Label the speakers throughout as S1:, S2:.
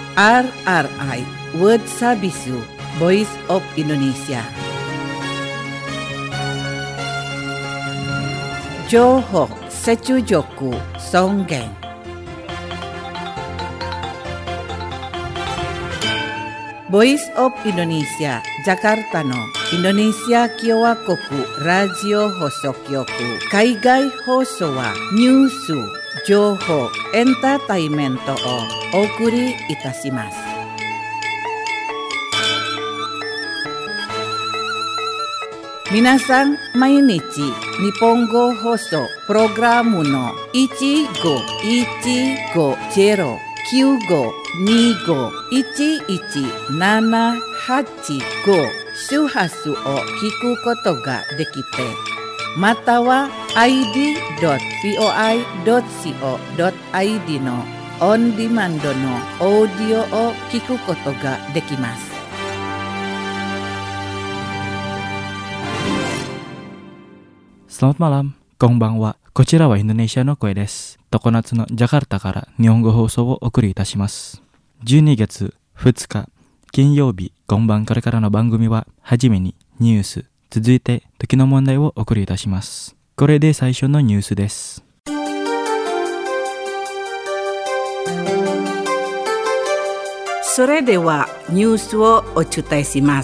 S1: RRI World Sabisu Voice of Indonesia. Johok Secujoku Songgeng. Voice of Indonesia Jakarta no Indonesia Kyowa Koku Radio Hosokyoku Kaigai Hoso wa Nyusu Johok Entertainmento o Okuri Itashimasu. Minasan mainichi Nihongo Hoso Programu no 1510951178 周波数を聞くことができて、または id.voi.co.id のオンディマンドのオーディオを聞くことができます。
S2: Selamat malam, konbanwa. こちらはインドネシアの声です。常夏のジャカルタから日本語放送をお送りいたします。12月2日金曜日、今晩これからの番組は、はじめにニュース、続いて時の問題をお送りいたします。これで最初のニュースです。
S1: それではニュースをお伝えします。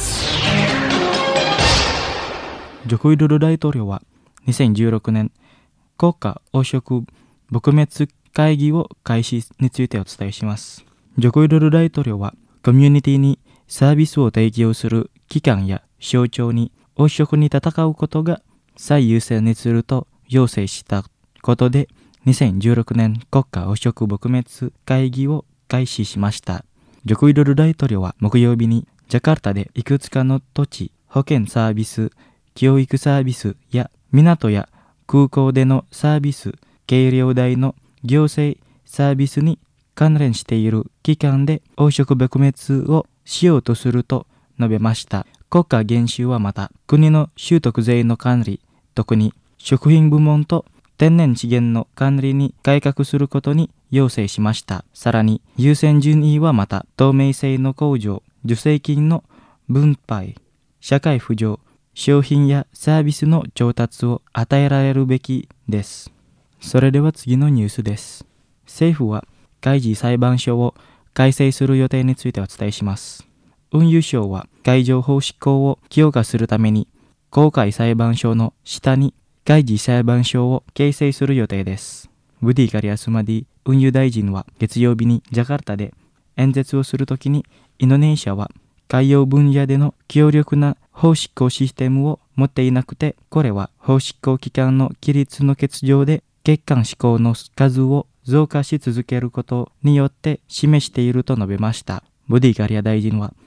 S2: ジョコウィドド大統領は2016年国家汚職撲滅会議を開始についてお伝えします。ジョコウィドド大統領はコミュニティにサービスを提供する機関や省庁に汚職に戦うことが最優先にすると要請したことで、2016年国家汚職撲滅会議を開始しました。ジョコウィドド大統領は木曜日にジャカルタでいくつかの土地、保健サービス、教育サービスや港や空港でのサービス、計量台の行政サービスに関連している機関で汚職撲滅をしようとすると述べました。国家元首はまた国の所得税の管理、特に食品部門と天然資源の管理に改革することに要請しました。さらに優先順位はまた透明性の向上、助成金の分配、社会扶助、商品やサービスの調達を与えられるべきです。それでは次のニュースです。政府は海事裁判所を改正する予定についてお伝えします。運輸省は海上法執行を強化するために公開裁判所の下に海事裁判所を形成する予定です。ブディ・カリアスマディ運輸大臣は月曜日にジャカルタで演説をするときに、インドネシアは海洋分野での強力な法執行システムを持っていなくて、これは法執行機関の規律の欠如で欠陥施行の数を増加し続けることによって示していると述べました。ブディ・カリア大臣は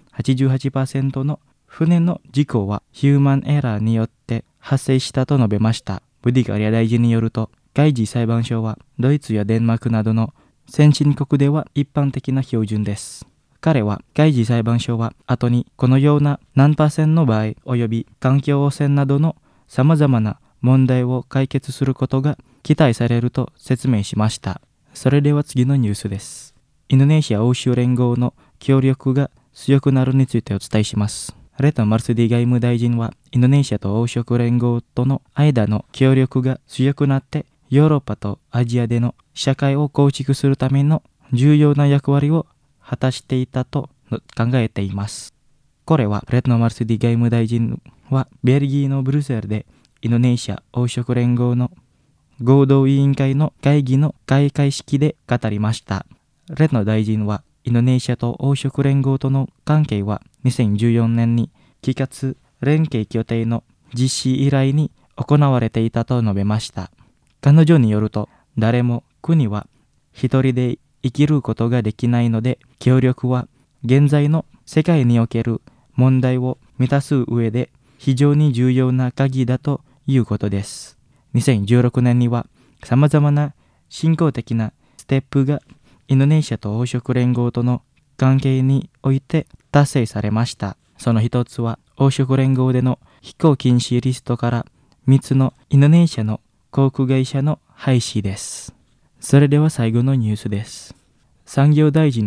S2: 88% の船の事故はヒューマンエラーによって発生したと述べました。ブディ・カリア大臣によると、海事裁判所はドイツやデンマークなどの先進国では一般的な標準です。彼は海事裁判所は後にこのような何%の場合及び環境汚染などの様々な問題を解決することが期待されると説明しました。それでは次のニュースです。インドネシア欧州連合の協力が強くなるについてお伝えします。レト・マルスディ外務大臣はインドネシアと欧州連合との間の協力が強くなってヨーロッパとアジアでの社会を構築するための重要な役割を果たしていたと考えています。これはレトノ・マルスディ外務大臣はベルギーのブルセルでインドネシア欧州連合の合同委員会の会議の開会式で語りました。レトノ大臣はインドネシアと欧州連合との関係は2014年に帰活連携協定の実施以来に行われていたと述べました。彼女によると、誰も国は一人で生きることができないので、協力は現在の世界における問題を満たす上で非常に重要な鍵だということです。2016年には様々な進行的なステップがインドネシアと欧州連合との関係において達成されました。その一つは欧州連合での飛行禁止リストから3つのインドネシアの航空会社の廃止です。それでは最後のニュースです。産業大臣は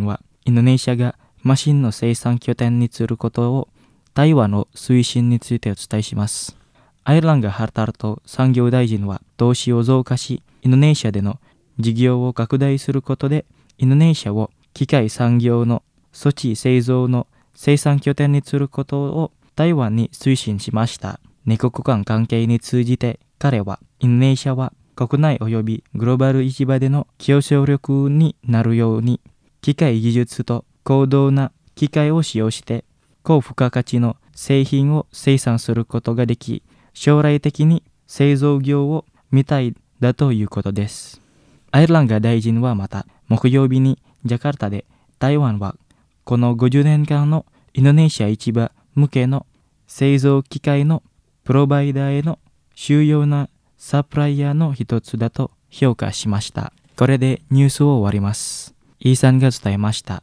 S2: インドネシアがマシンの生産拠点にすることを台湾の推進についてお伝えします。アイルランガ・ハルタルト産業大臣は投資を増加し、インドネシアでの事業を拡大することで、インドネシアを機械産業の措置製造の生産拠点にすることを台湾に推進しました。二国間関係に通じて彼は、インドネシアは国内及びグローバル市場での競争力になるように、機械技術と高度な機械を使用して高付加価値の製品を生産することができ、将来的に製造業を見たいだということです。アイルランガ大臣はまた、木曜日にジャカルタで台湾はこの50年間のインドネシア市場向けの製造機械のプロバイダーへの主要なサプライヤーの一つだと評価しました。これでニュースを終わります。イーサンが伝えました。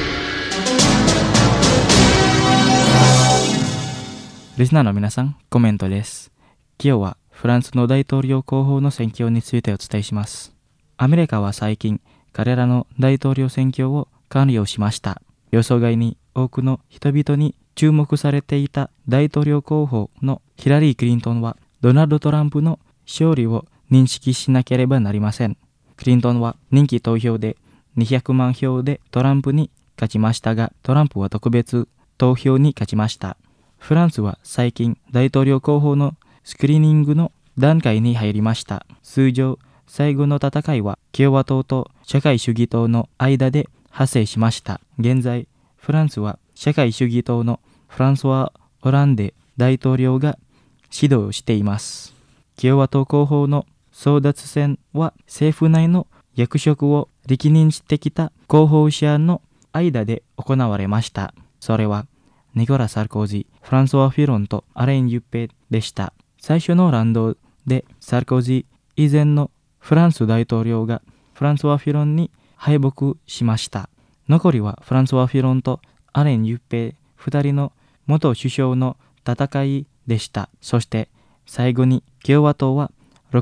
S2: リスナーの皆さん、コメントです。今日はフランスの大統領候補の選挙についてお伝えします。アメリカは最近、彼らの大統領選挙を完了しました。予想外に多くの人々に注目されていた大統領候補のヒラリー・クリントンは、ドナルド・トランプの勝利を認識しなければなりません。クリントンは人気投票で200万票でトランプに勝ちましたが、トランプは特別投票に勝ちました。フランスは最近大統領候補のスクリーニングの段階に入りました。通常、最後の戦いは共和党と社会主義党の間で発生しました。現在、フランスは社会主義党のフランソワ・オランデ大統領が指導しています。共和党候補の争奪戦は政府内の役職を歴任してきた候補者の間で行われました。それはニコラ・サルコジ、フランソワ・フィロンとアレン・ユッペでした。最初のラウンドでサルコジ以前のフランス大統領がフランソワ・フィロンに敗北しました。残りはフランソワ・フィロンとアレン・ユッペ2人の元首相の戦いでした。そして最後に共和党は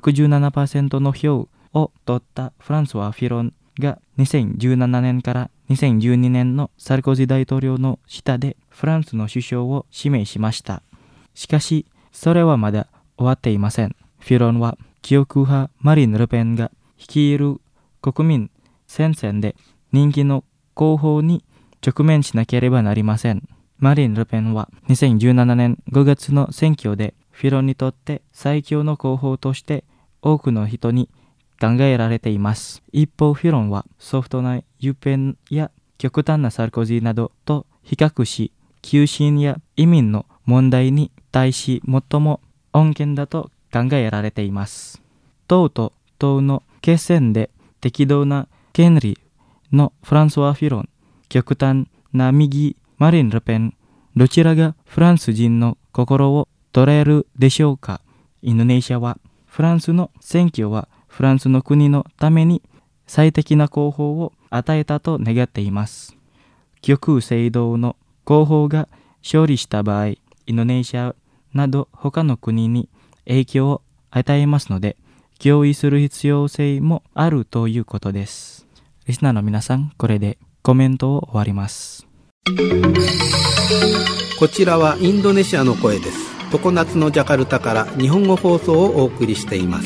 S2: 67% の票を取ったフランソワ・フィロンが2017年から2012年のサルコジ大統領の下でフランスの首相を指名しました。しかし、それはまだ終わっていません。フィロンは極右派マリン・ルペンが率いる国民戦線で人気の候補に直面しなければなりません。マリン・ルペンは2017年5月の選挙でフィロンにとって最強の候補として多くの人に考えられています。一方、フィロンはソフトなユペンや極端なサルコジなどと比較し、急進や移民の問題に対し最も穏健だと考えられています。党と党の決戦で適度な権利のフランソワ・フィロン、極端な右マリン・ルペン、どちらがフランス人の心を取れるでしょうか。インドネシアはフランスの選挙はフランスの国のために最適な候補を与えたと願っています。極右政党の候補が勝利した場合、インドネシアなど他の国に影響を与えますので、協議する必要性もあるということです。リスナーの皆さん、これでコメントを終わります。
S3: こちらはインドネシアの声です。常夏のジャカルタから日本語放送をお送りしています。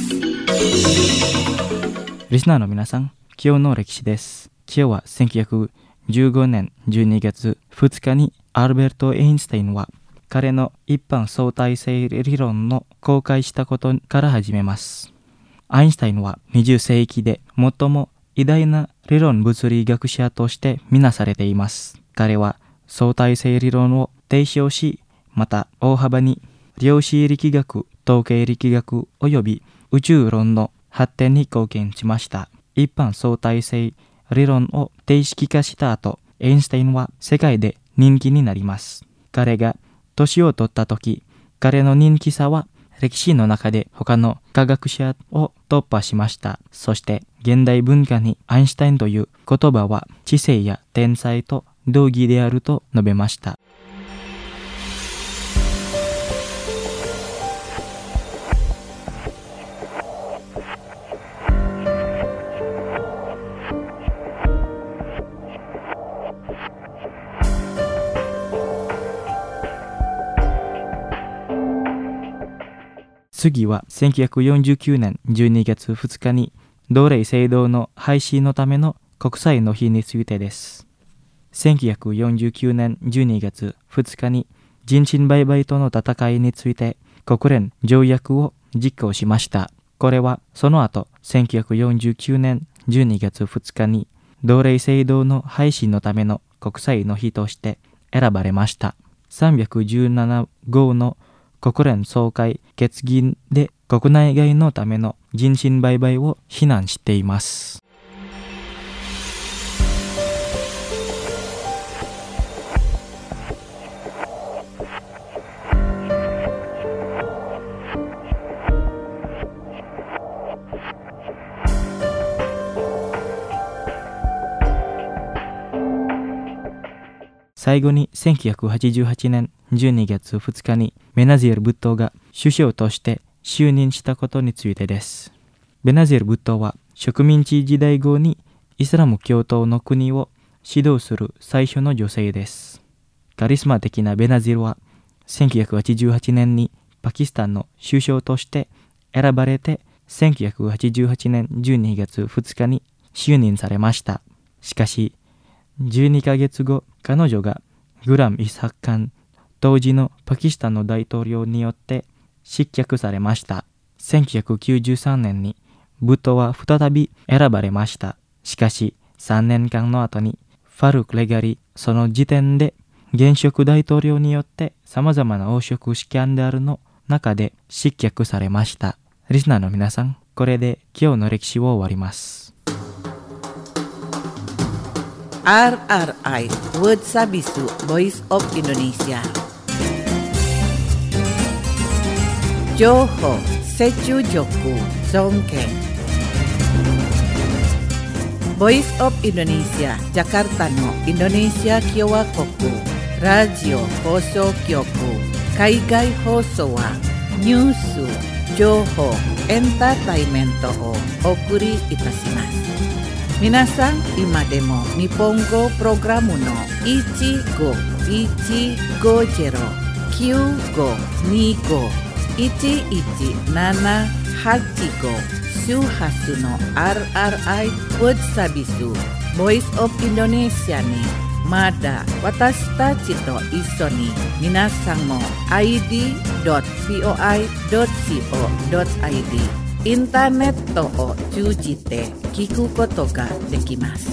S2: リスナーの皆さん、今日の歴史です。今日は1915年12月2日にアルベルト・エインシュタインは彼の一般相対性理論の公開したことから始めます。アインシュタインは20世紀で最も偉大な理論物理学者としてみなされています。彼は相対性理論を提唱し、また大幅に量子力学、統計力学及び宇宙論の発展に貢献しました。一般相対性理論を定式化した後、エインシュタインは世界で人気になります。彼が年を取った時、彼の人気さは歴史の中で他の科学者を突破しました。そして現代文化にアインシュタインという言葉は知性や天才と同義であると述べました。 次は1949年12月2日に奴隷制度の廃止のための国際の日についてです。1949年12月2日に人身売買との戦いについて国連条約を実行しました。これはその後1949年12月2日に奴隷制度の廃止のための国際の日として選ばれました。317号の国連総会決議で国内外のための人身売買を非難しています。最後に1988年12月2日にベナジール・ブットが首相として就任したことについてです。ベナジール・ブットは植民地時代後にイスラム教徒の国を指導する最初の女性です。カリスマ的なベナジールは1988年にパキスタンの首相として選ばれて1988年12月2日に就任されました。しかし12ヶ月後、彼女がグラム・イスハッカン、当時のパキスタンの大統領によって失脚されました。1993年にブットは再び選ばれました。しかし3年間の後にファルク・レガリ、その時点で現職大統領によって様々な汚職スキャンダルの中で失脚されました。リスナーの皆さん、これで今日の歴史を終わります。
S1: RRI Word Sabisu Voice of Indonesia. Johor Secu Joku Songkeng. Voice of Indonesia Jakarta no Indonesia Kiowa Koku Radio Hoso Kyoku Kaigai Hoso wa Nyusu Johor Entertainment o Okuri Itasimasu. Minasan, ima demo Nippongo programu no Ichigo Jero Kyugo Nigo Ichi Nana Hachigo Suhasu no RRI Word Sabisu Voice of Indonesia ni Mada Watashita Chito Isoni Minasan mo id.voi.co.id Internet to o chujite kiku koto ga dekimasu.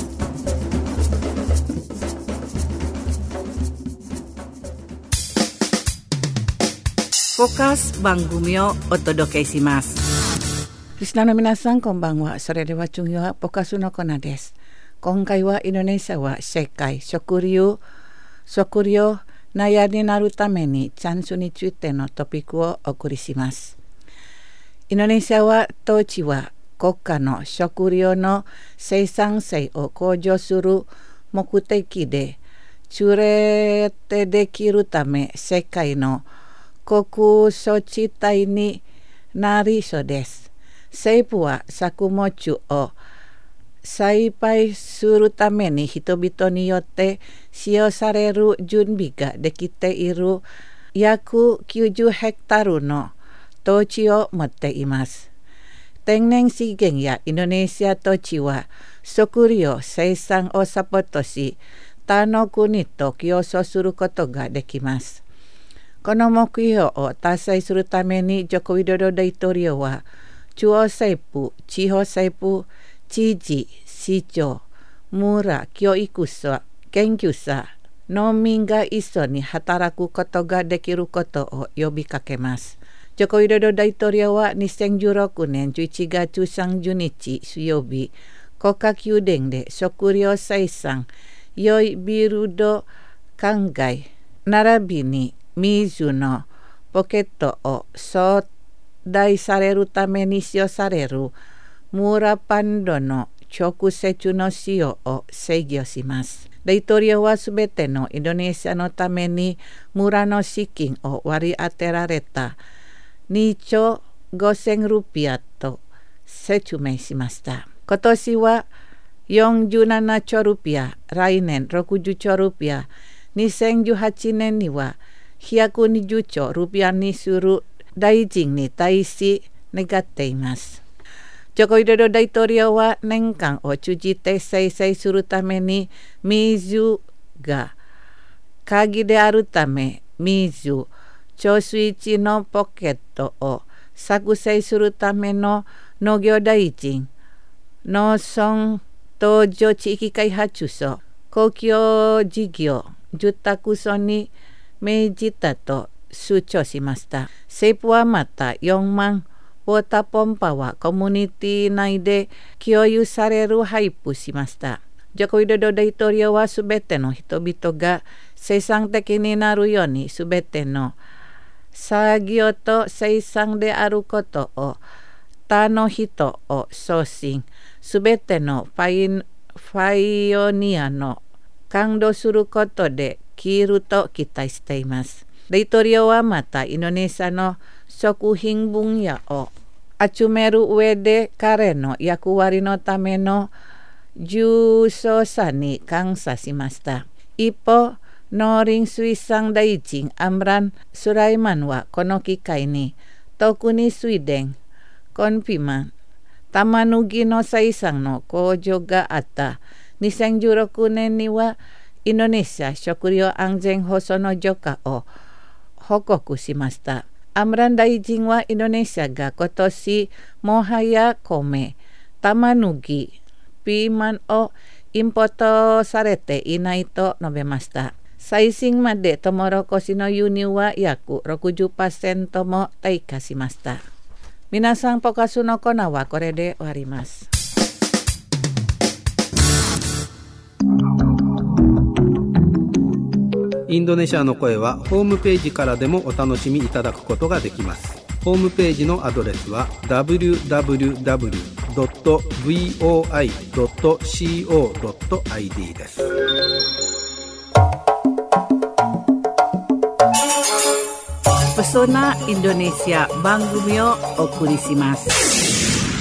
S1: Focus Bangumi o otodoke shimasu. リスナーの皆さんこんばんは。それでは次はポカスのコーナーです。今回はインドネシアは世界食料悩になるためにチャンスについてのトピックをお送りします。インドネシアは当地は国家の食料の生産性を向上する目的で中連できるため世界の穀倉地帯になりそうです。政府は作物を栽培するために人々によって使用される準備ができている約90ヘクタールの土地を持っています。天然資源やインドネシア土地は食料生産をサポートし、他の国と競争することができます。この目標を達成するためにジョコウィドロ大統領は中央政府、地方政府、知事、市長、村、教育者、研究者、農民が一緒に働くことができることを呼びかけます。ジョコウィドロ大統領は2016年11月30日水曜日、国家宮殿で食料生産、良いビルド灌漑、並びに水のポケットを送大されるために使用される村パンドの直接の使用を制御します。大統領はすべてのインドネシアのために村の資金を割り当てられた2兆5000ルピアと説明しました。今年は47兆ルピア、来年60兆ルピア、2018年には120兆ルピアにする大臣に対し願っています。ジョコ・ウィドド大統領は年間を通じて生成するために水が鍵であるため、水、貯水池のポケットを作成するための農業大臣、農村東条地域開発所、公共事業、住宅所に命じたと主張しました。政府はまた4万ウォーターポンパはコミュニティ内で共有される配布しました。ジョコ・ウィドド大統領はすべての人々が生産的になるようにすべての作業と生産であることを他の人を送信、すべてのパイオニアの感動することできると期待しています。大統領はまたインドネシアの食品分野を集める上で彼の役割のための重要さに感謝しました。一方、農林水産大臣アムラン・スライマンはこの機会に特にスウェーデン、コンピマン、玉ねぎの生産の向上があった2016年にはインドネシア食料安全保障の強化を報告しました。アムラン大臣はインドネシアが今年もはや米、玉ねぎ、ピーマンをインポートされていないと述べました。最新までトウモロコシの輸入は約 60% も低下しました。皆さん、ポカスのコーナーはこれで終わります。
S3: インドネシアの声はホームページからでもお楽しみいただくことができます。ホームページのアドレスは www.voi.co.id です。
S1: Pesona Indonesia 番組をお送りします。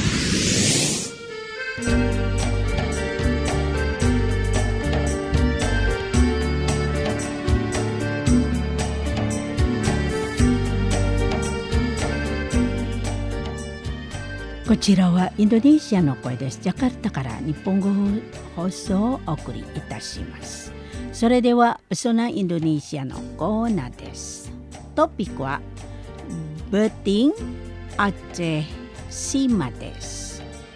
S4: こちらはインドネシアの声です。ジャカルタから日本語放送をお送りいたします。それではPesonaインドネシアのコーナーです。トピックはBeting Aceh Sima です。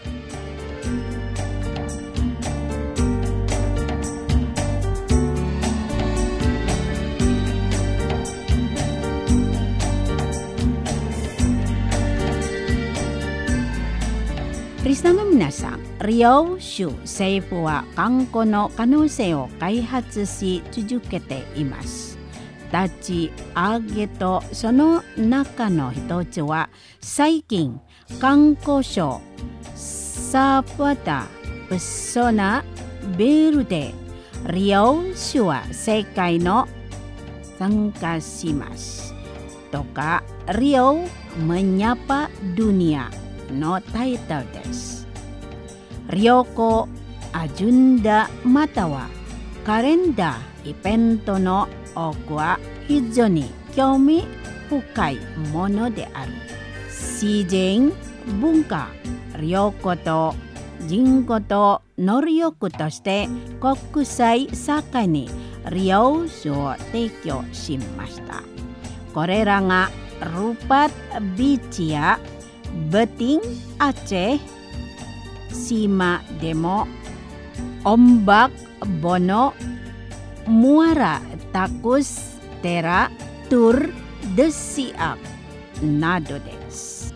S4: リスナーの皆さん、リオ州政府は観光の可能性を開発し続けています。立ち上げとその中の一つは最近観光省サーバダプソナベルでリオ州は世界の参加しますとかリオmenyapa duniaのタイトルです。リオコアジュンダまたはカレンダーイベントの多くは非常に興味深いものである。自然、文化、領土と人口と能力として国際社会に利用者を提供しました。これらがルパッビーチやBeting Aceh Sima Demo Ombak Bono Muara Takus Tera Tur de Siak Nado des.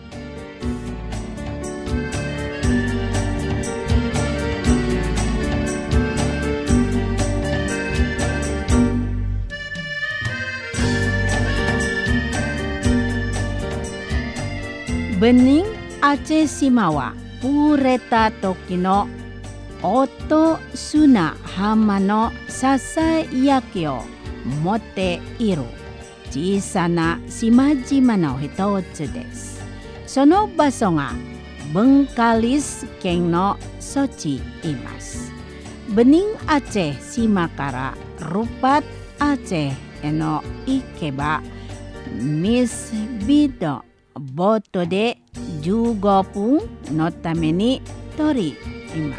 S4: Bening Aceh Sima wa pureta toki no oto suna hama no sasayakiを持っている小さな島々の一つです。その場所が文化リス県のそちいます。Bening Aceh Simaからルパッアチェへの行けばミスビドボートで15分のために取ります。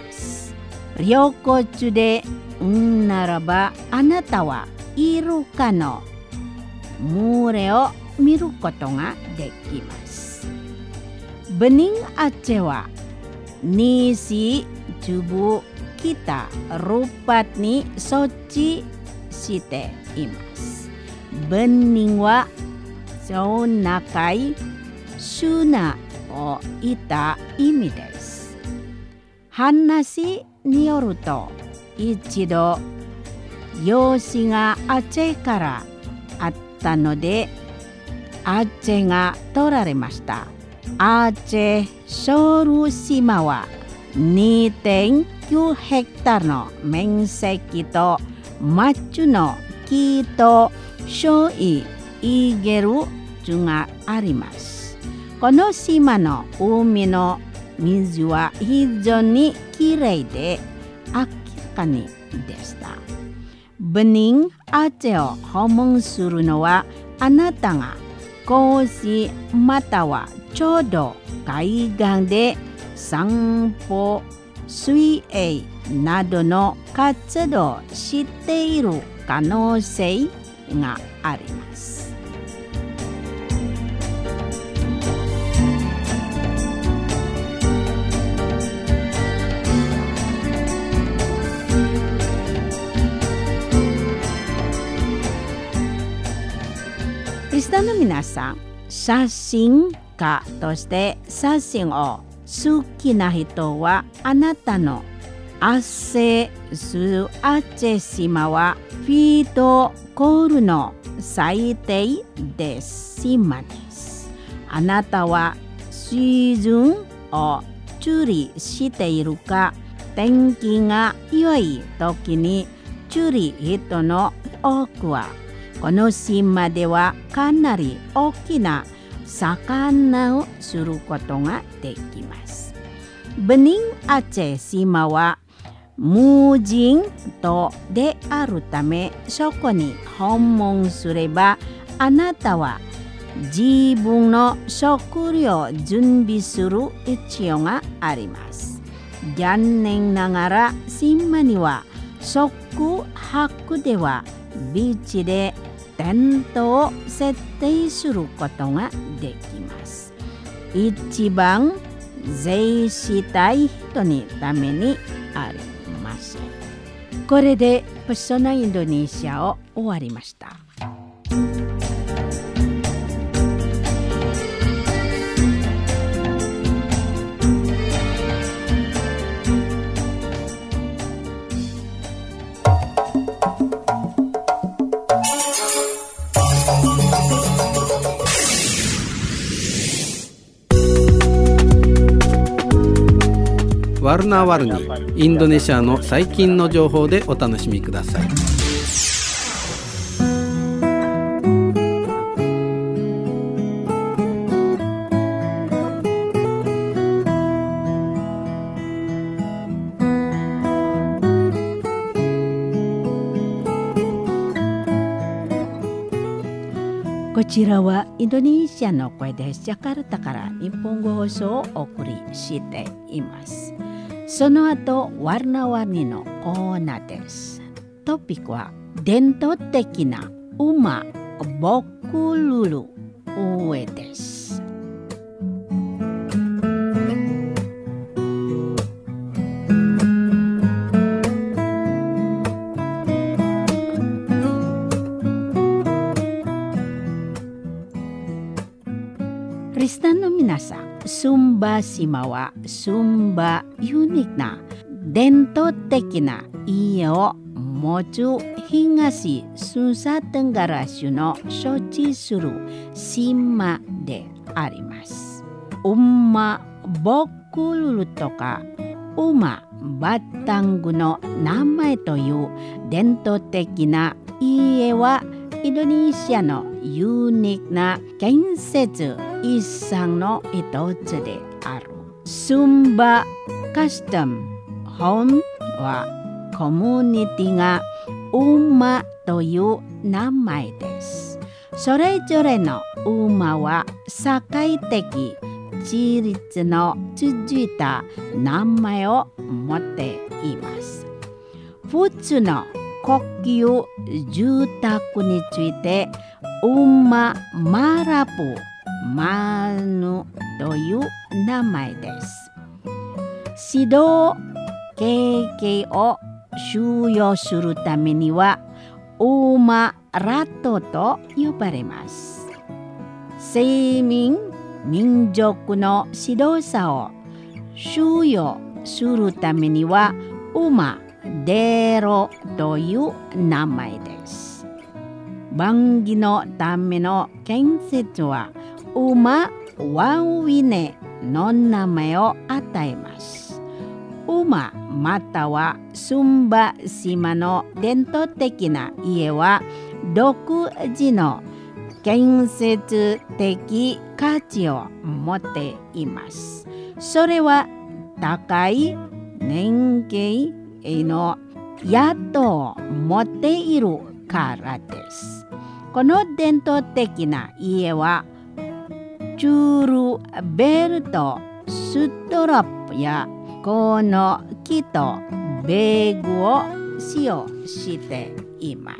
S4: 旅行中でならばあなたはイルカの群れを見ることができます。Bening Acehは西中部北rupatに措置しています。Beningは町中砂をいた意味です。話によると一度養子がアチェからあったのでアチェが取られました。アチェショル島は 2.9 ヘクタールの面積とマッチュの木と生いげる樹があります。この島の海の水は非常にきれいで明らかにでした。Bening Acehを訪問するのはあなたが講師またはちょうど海岸で散歩、水泳などの活動をしている可能性があります。リスナーの皆さん、写真家として写真を好きな人はあなたのアセスアチェ島はフィートコールの最低で島です。あなたはシーズンを注意しているか、天気が良い時に注意人の多くはこの島ではかなり大きな魚をすることができます。Bening Aceh島は無人島であるため、そこに訪問すればあなたは自分の食料を準備する必要があります。残念ながら島には宿泊ではビーチでテントを設定することができます。一番税したい人にためにあります。これでペソナインドネシアを終わりました。
S3: ワルナワルニインドネシアの最近の情報でお楽しみください。
S4: こちらはインドネシアの声です。ジャカルタから日本語放送をお送りしています。その後、ワルナワニのコーナーです。トピックは伝統的な馬ボクルル上です。リスナーの皆さん、スンバ島はスンバユニークな伝統的な家を持つ東ヌサテンガラ州の所地する島であります。馬ボクルルとか馬バッタングの名前という伝統的な家はインドネシアのユニークな建設遺産の一つである。スンバカスタムホームはコミュニティが馬という名前です。それぞれの馬は社会的自立の続いた名前を持っています。普通の国有住宅について馬マラプマヌという名前です。指導経験を収容するためには馬ラットと呼ばれます。先民民族の指導者を収容するためには馬デロという名前です。番儀のための建設は馬ワンウィネの名前を与えます。馬またはスンバ島の伝統的な家は独自の建設的価値を持っています。それは高い年金の宿を持っているからです。この伝統的な家はチュールベルトストラップやこの木とベーグを使用しています。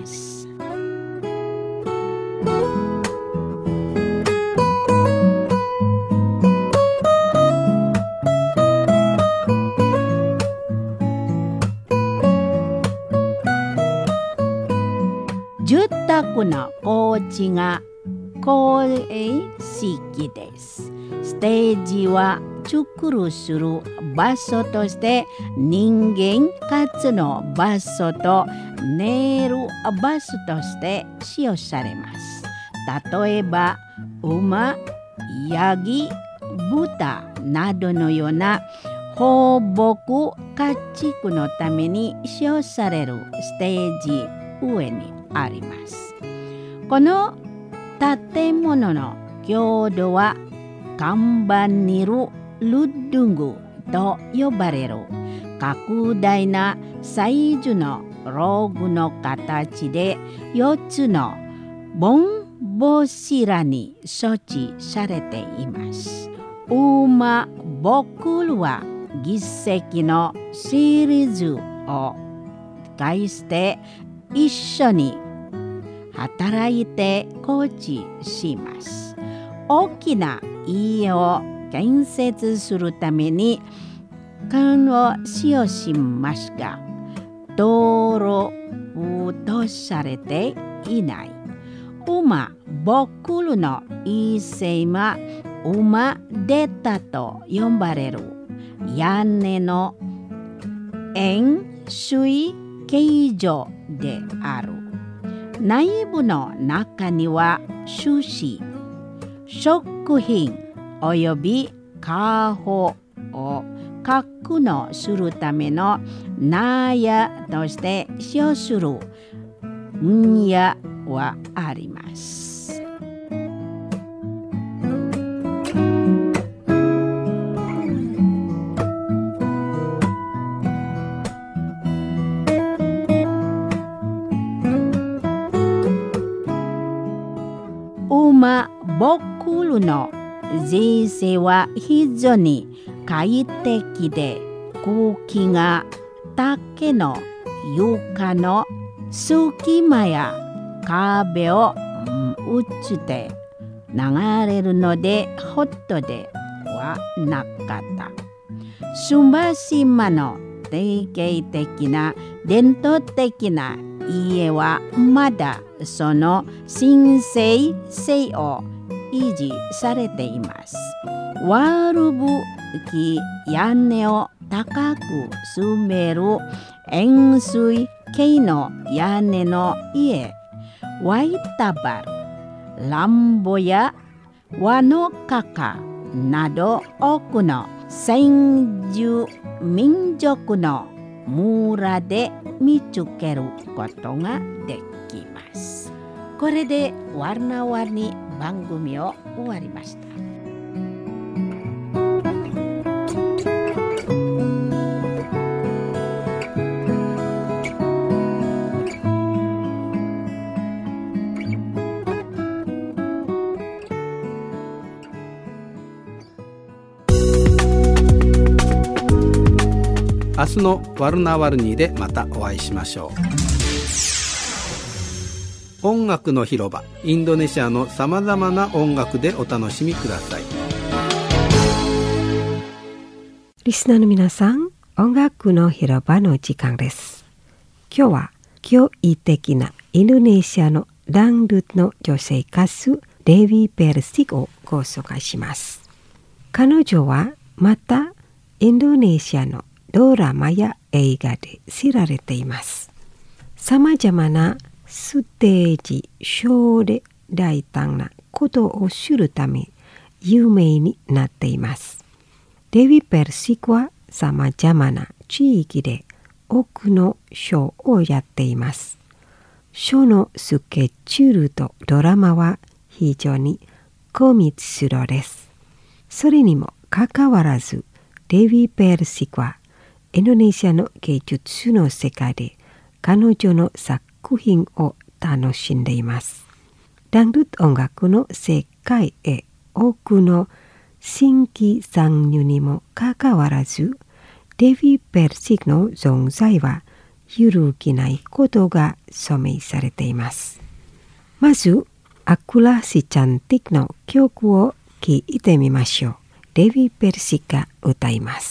S4: 住宅の構築が公営式です。ステージは作るする場所として人間活の場所と寝る場所として使用されます。例えば馬、ヤギ、豚などのような放牧家畜のために使用されるステージ上にあります。この建物の強度は看板にいるルッドゥングと呼ばれる拡大なサイズのローグの形で4つの盆柱に処置されています。馬ボクルは儀石のシリーズを介して一緒に働いて工事します。大きな家を建設するために缶を使用しますが、道路とされていない。馬ボクルの異性は馬データと呼ばれる屋根の円錐形状である。内部の中には種子、食品および家宝を格納するための納屋として使用する分野はあります。馬ボクルの人生は非常に快適で、空気が竹の床の隙間や壁を打って流れるのでホットではなかった。スンバ島の典型的な伝統的な家はまだその神聖性を維持されています。ワルブき屋根を高く住める円錐形の屋根の家、ワイタバル、ランボやワノカカなど多くの先住民族の村で見つけることができます。これでワルナワニ番組を終わりました。
S3: 明日のワルナワルニーでまたお会いしましょう。音楽の広場、インドネシアのさまざまな音楽でお楽しみください。
S5: リスナーの皆さん、音楽の広場の時間です。今日は驚異的なインドネシアのダンルの女性歌手デヴィ・ペルシクをご紹介します。彼女はまたインドネシアのドラマや映画で知られています。さまざまなステージショーで大胆なことを知るため有名になっています。デヴィ・ペルシクはさまざまな地域で多くのショーをやっています。ショーのスケジュールとドラマは非常に過密そうです。それにもかかわらず、デヴィ・ペルシクはインドネシアの芸術の世界で彼女の作品を楽しんでいます。ダンル音楽の世界へ多くの新規参入にもかかわらず、デヴィ・ペルシクの存在は揺るぎないことが証明されています。まず、Aku lah si cantikの曲を聴いてみましょう。デヴィ・ペルシクが歌います。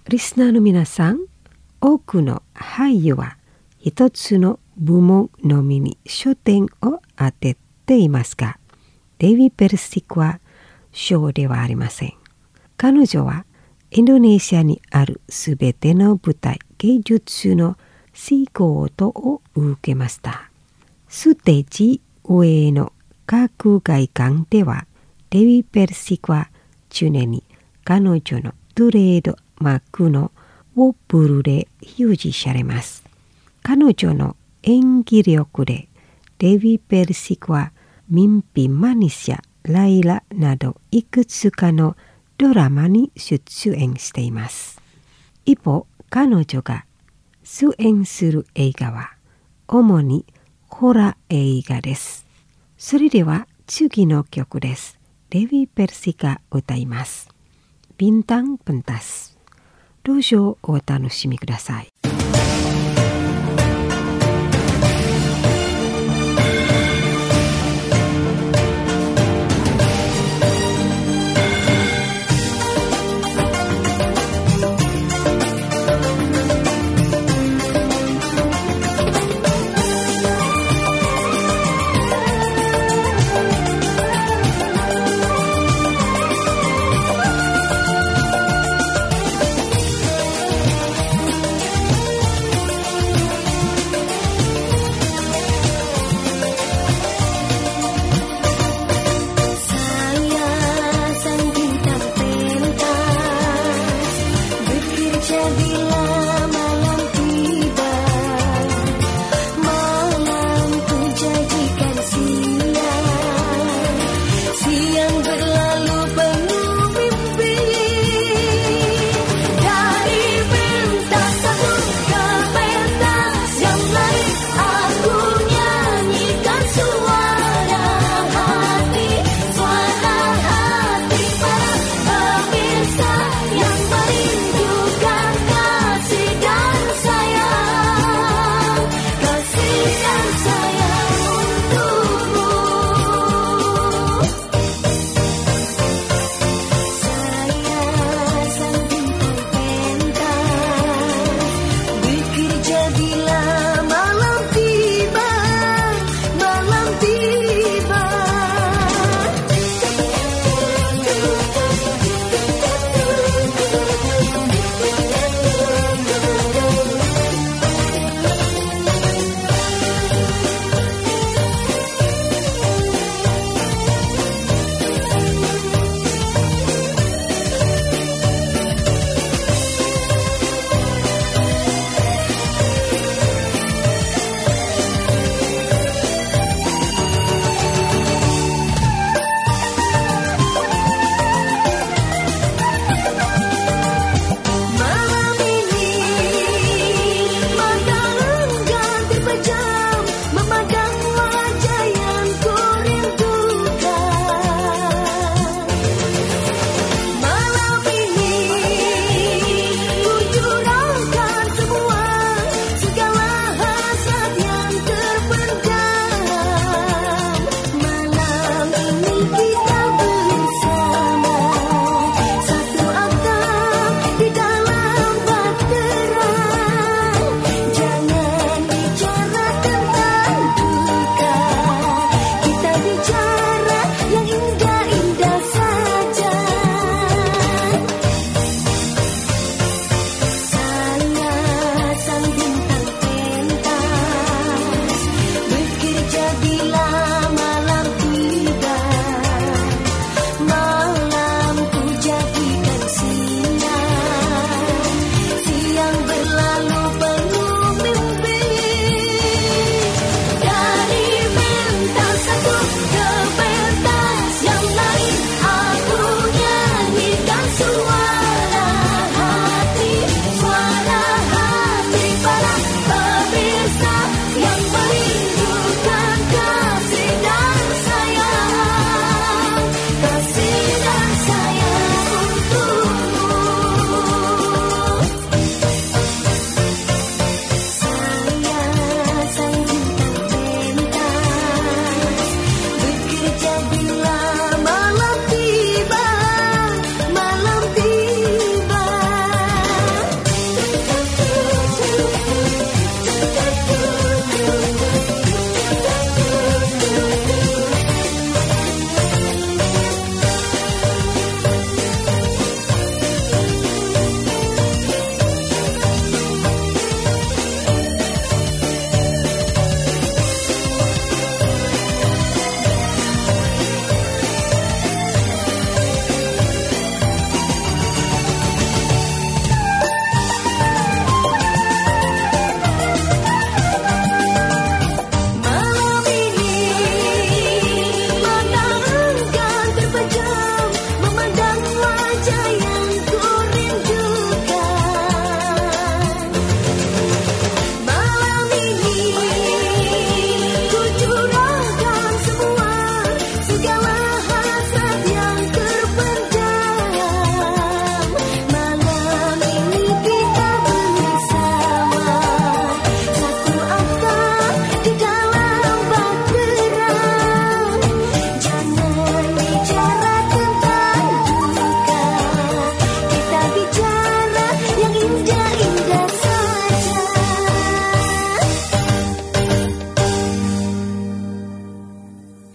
S5: リスナーの皆さん、多くの俳優は一つの部門のみに焦点を当てていますが、デヴィ・ペルシクはそうではありません。彼女はインドネシアにあるすべての舞台芸術の仕事を受けました。ステージ上の各外観では、デヴィ・ペルシクは常に彼女のトレードマークのウォープルで表示されます。彼女の演技力でデヴィ・ペルシクはミンピ・マニシャ、ライラなどいくつかのドラマに出演しています。一方、彼女が出演する映画は主にホラー映画です。それでは次の曲です。デヴィ・ペルシクが歌います。Bintang Pentas。どうぞお楽しみください。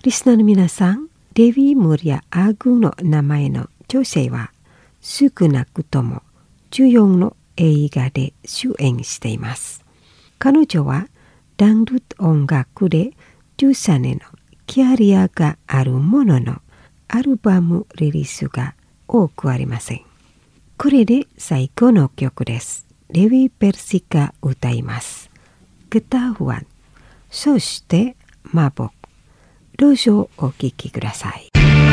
S5: リスナーの皆さん、デヴィ・モリア・アグの名前の女性は少なくとも14の映画で主演しています。彼女はダンルット音楽で13年のキャリアがあるものの、アルバムリリースが多くありません。これで最後の曲です。デヴィ・ペルシが歌います。Ketahuan、そしてMabok。どうぞお聴きください。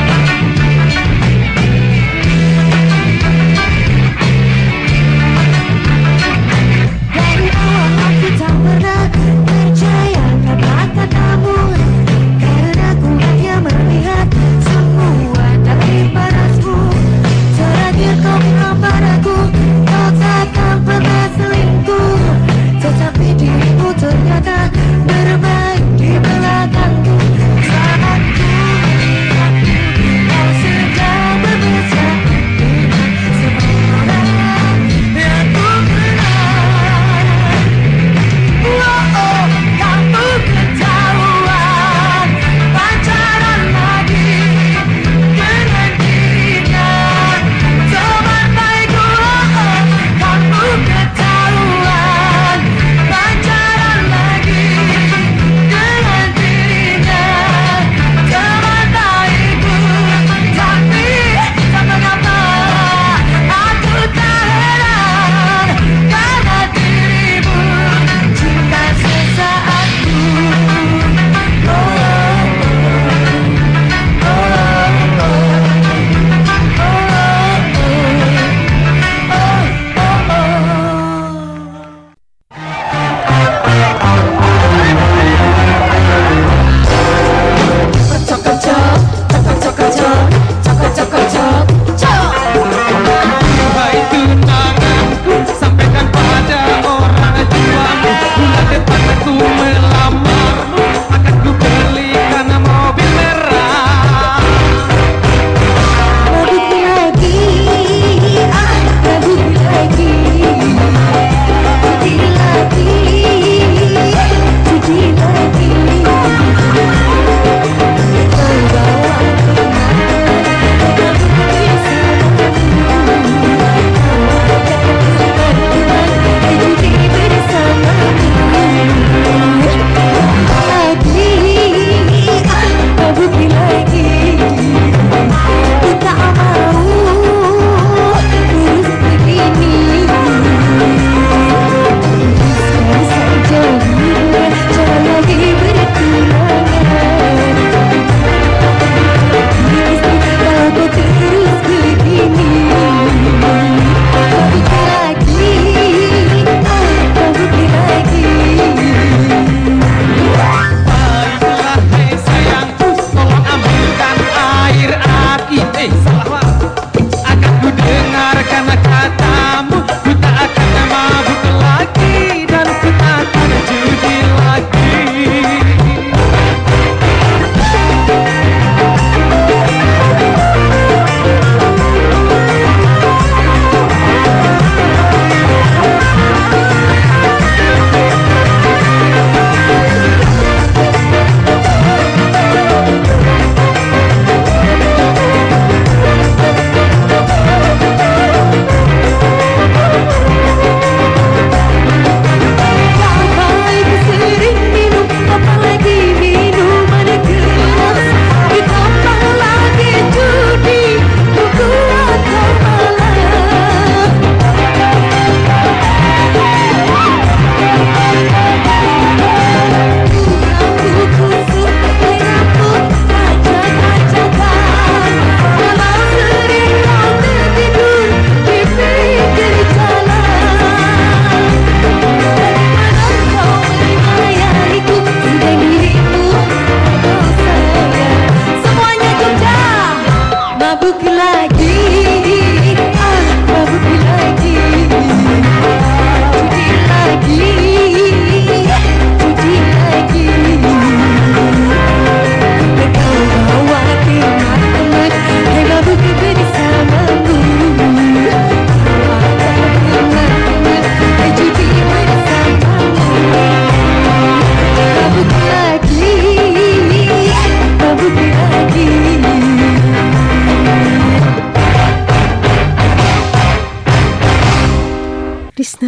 S6: Dari awal aku tak pernah percaya kata-katamu, karena ku hanya melihat semua dari parasmu. Terakhir kau bilang padaku, kau takkan pernah selingkuh, tetapi dirimu ternyata bermain di belakangku. Saat ku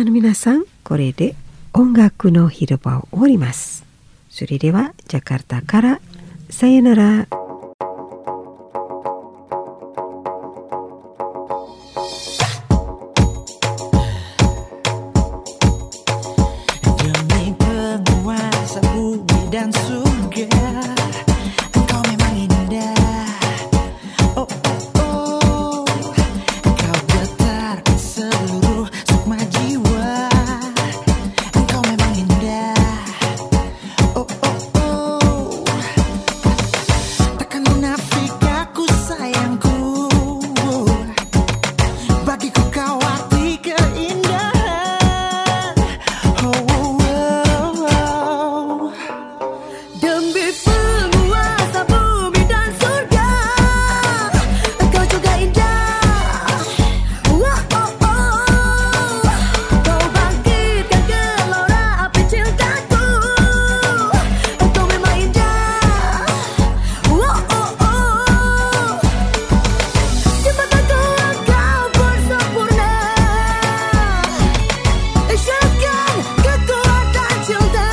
S5: ナーの皆さん、これで音楽の広場を終わります。それではジャカルタからさよなら。
S6: Demi penguasa bumi dan surga, engkau memang indah. Oh, oh, oh. Engkau getarkan seluruh sukma jiwa. Engkau memang indah. Oh, oh, oh. Takkan munafik aku sayangku. Bagiku kau arti keindahan. Oh, oh, oh. Demi penguasa bumi dan surga, engkau juga indah. Oh, oh, oh. Kau bangkitkan gelora api cintaku. Engkau memang indah. Oh, oh, oh. Di mataku engkau pun sempurna. Isyaratkan kekuatan cinta.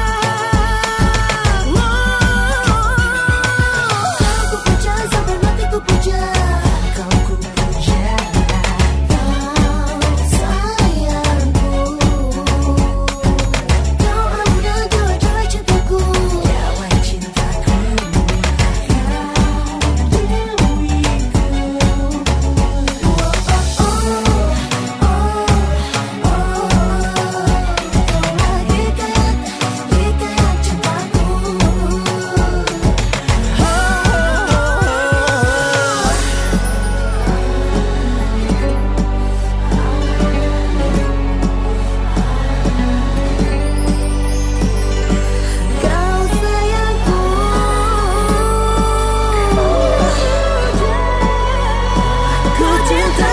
S6: Kau puja sampai mati ku puja. Kau ku puja. Kau sayangku. Kau anugerah doa-doa cintaku. Doa cintaku. Ku cinta.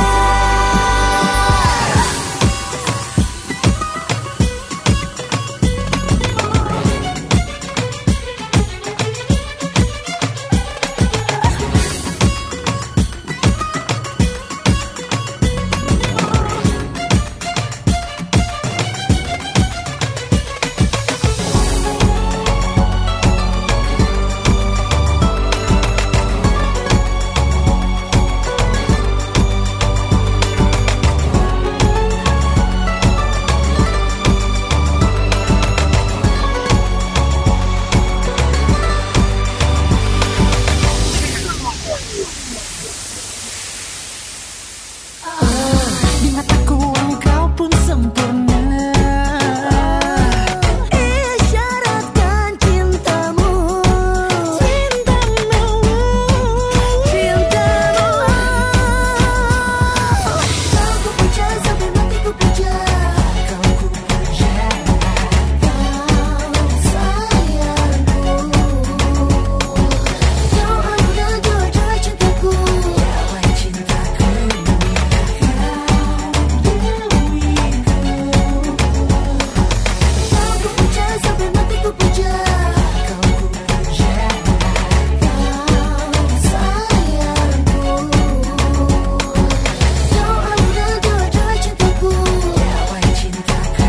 S6: Di mataku engkau pun sempurna. Isyaratkan cintamu. Cintamu. Kau ku puja sampai mati ku puja. Kau ku puja. Kau sayangku. Kau anugerah doa-doa cintaku. Doa cintaku. Kau ku puja sampai mati ku puja. Kau ku puja. Kau sayangku. Kau anugerah doa-doa cintaku. Doa cintaku.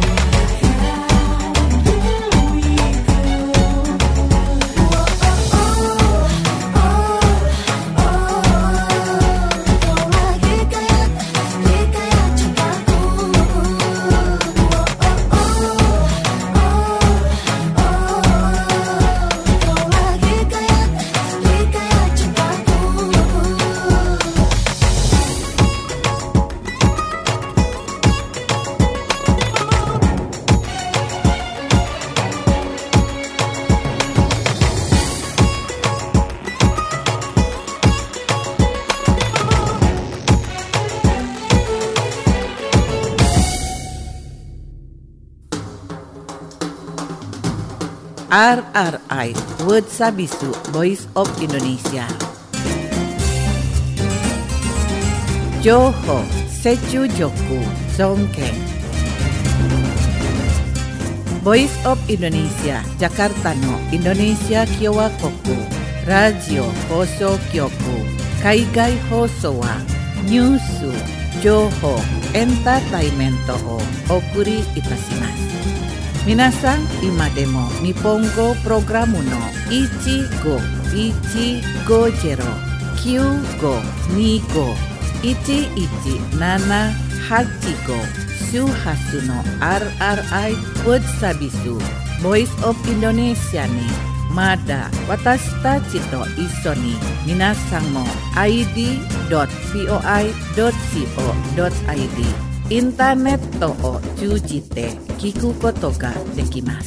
S6: Kau lagi hikayat cintaku. Kau lagi hikayat cintaku.
S1: RRI World Sabisu Voice of Indonesia. Johor Secu Joku Songkeng. Voice of Indonesia Jakarta no Indonesia Kyowa Koku Radio Hoso Kyoku Kaigai Hoso wa Nyusu Johor entertainment o okuri itasimasu. Minasan ima demo Nihongo programu no 1510 95251178 Suhasu no RRI World Sabisu Voice of Indonesia ni Mada watashi tachi to iso ni minasan mo id.voi.co.id インターネットを通じて聞くことができます。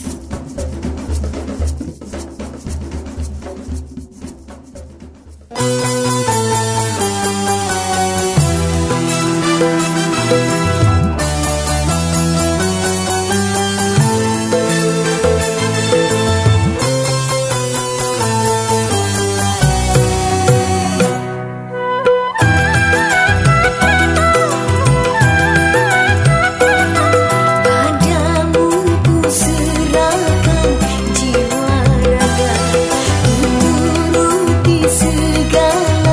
S6: Segala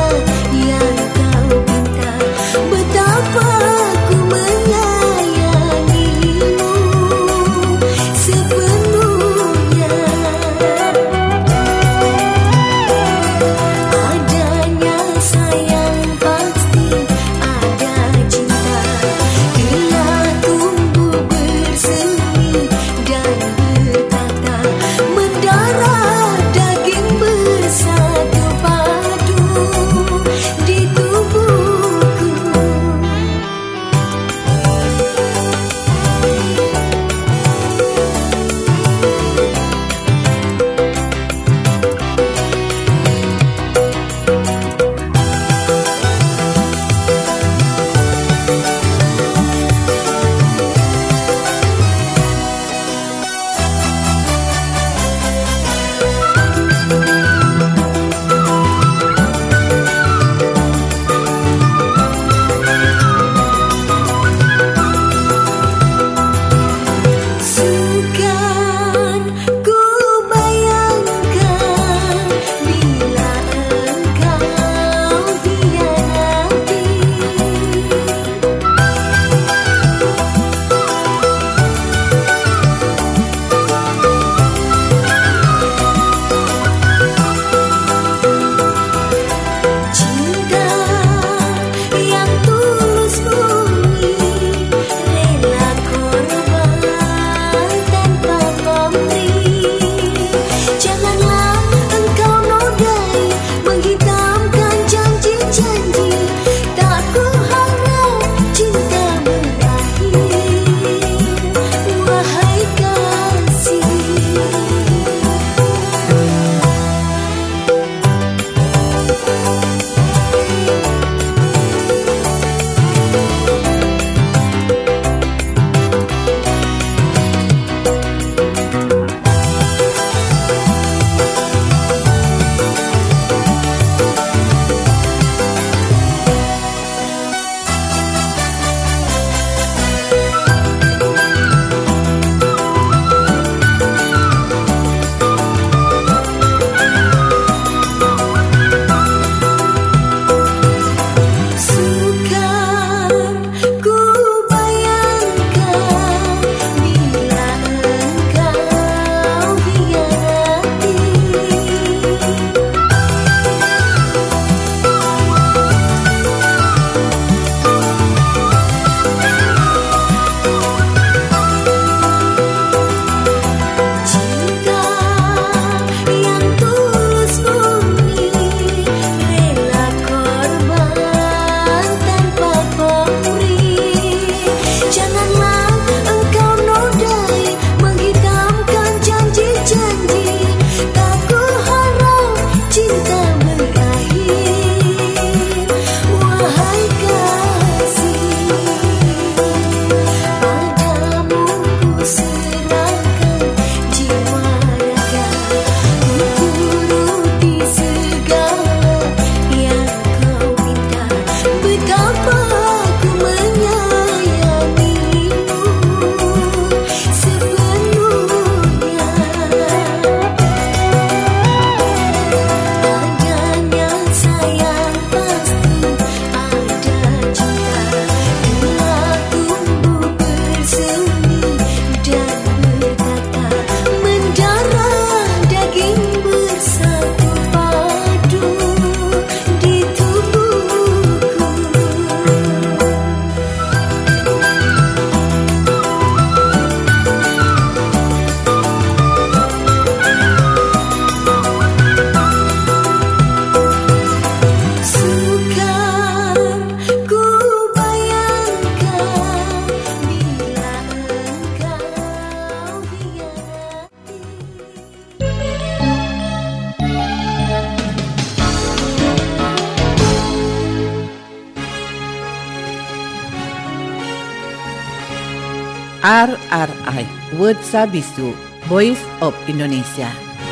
S1: RRI World Sabisu Voice of Indonesia.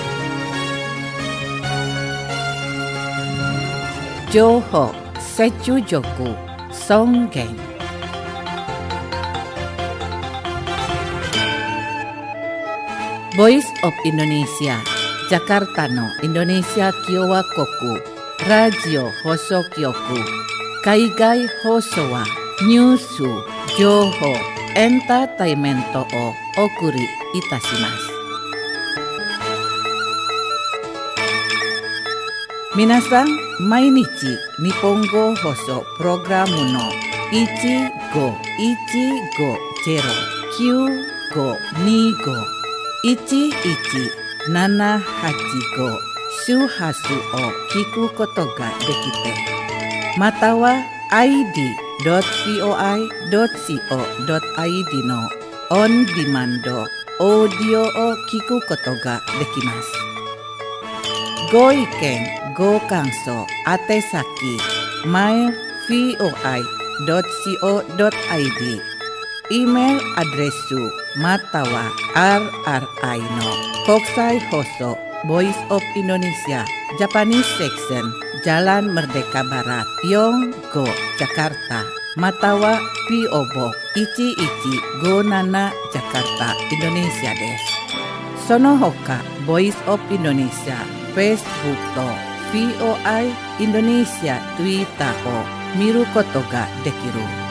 S1: Johor Secu Joku Songgeng. Voice of Indonesia Jakarta no Indonesia Kiowa Koku Radio Hoso Kyoku Kaigai Hoso wa Nyusu Joho Entertainment o Okuri Itashimasu. Minasan, mainichi Nihongo Hoso Programu no 1515-95-11-785 Shuhasu o kiku koto ga dekite. Matawa id.voi.co.id no on demand audio o kiku koto ga dekimasu. Go iken, go kanso, atesaki, mail voi.co.id, email adresu matawa rri no Kokusai Hoso Voice of Indonesia Japanese Section Jalan Merdeka Barat Yonggo Jakarta matawa PO Box 1157 Jakarta Indonesia desu. Sono hoka Voice of Indonesia Facebook to VOI Indonesia Twitter o miru koto ga dekiru.